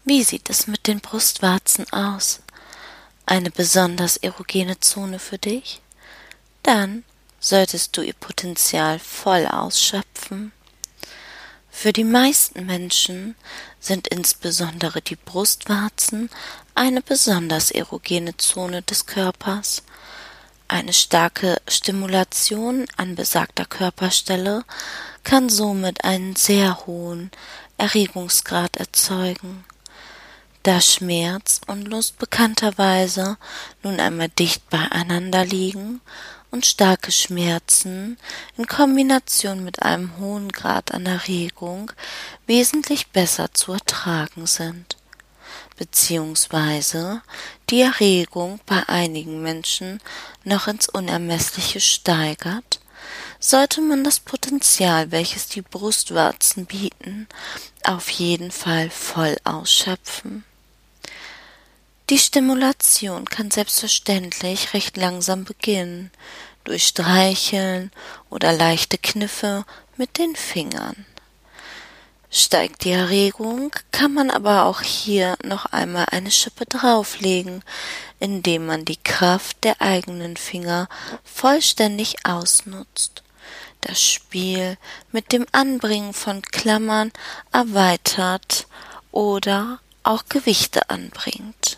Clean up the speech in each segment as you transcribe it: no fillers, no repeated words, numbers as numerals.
Wie sieht es mit den Brustwarzen aus? Eine besonders erogene Zone für dich? Dann solltest du ihr Potenzial voll ausschöpfen. Für die meisten Menschen sind insbesondere die Brustwarzen eine besonders erogene Zone des Körpers. Eine starke Stimulation an besagter Körperstelle kann somit einen sehr hohen Erregungsgrad erzeugen. Da Schmerz und Lust bekannterweise nun einmal dicht beieinander liegen und starke Schmerzen in Kombination mit einem hohen Grad an Erregung wesentlich besser zu ertragen sind, beziehungsweise die Erregung bei einigen Menschen noch ins Unermessliche steigert, sollte man das Potenzial, welches die Brustwarzen bieten, auf jeden Fall voll ausschöpfen. Die Stimulation kann selbstverständlich recht langsam beginnen, durch Streicheln oder leichte Kniffe mit den Fingern. Steigt die Erregung, kann man aber auch hier noch einmal eine Schippe drauflegen, indem man die Kraft der eigenen Finger vollständig ausnutzt, das Spiel mit dem Anbringen von Klammern erweitert oder auch Gewichte anbringt.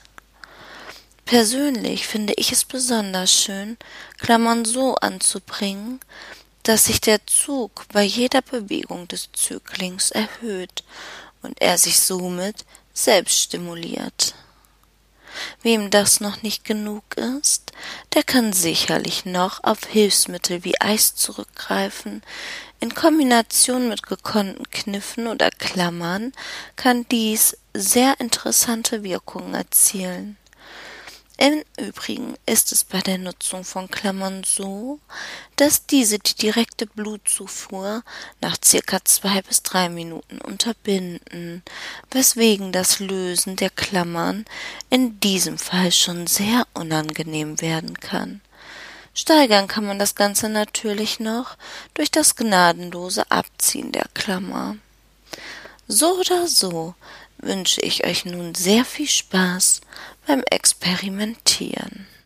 Persönlich finde ich es besonders schön, Klammern so anzubringen, dass sich der Zug bei jeder Bewegung des Zöglings erhöht und er sich somit selbst stimuliert. Wem das noch nicht genug ist, der kann sicherlich noch auf Hilfsmittel wie Eis zurückgreifen. In Kombination mit gekonnten Kniffen oder Klammern kann dies sehr interessante Wirkungen erzielen. Im Übrigen ist es bei der Nutzung von Klammern so, dass diese die direkte Blutzufuhr nach circa 2 bis 3 Minuten unterbinden, weswegen das Lösen der Klammern in diesem Fall schon sehr unangenehm werden kann. Steigern kann man das Ganze natürlich noch durch das gnadenlose Abziehen der Klammer. So oder so wünsche ich euch nun sehr viel Spaß beim Experimentieren.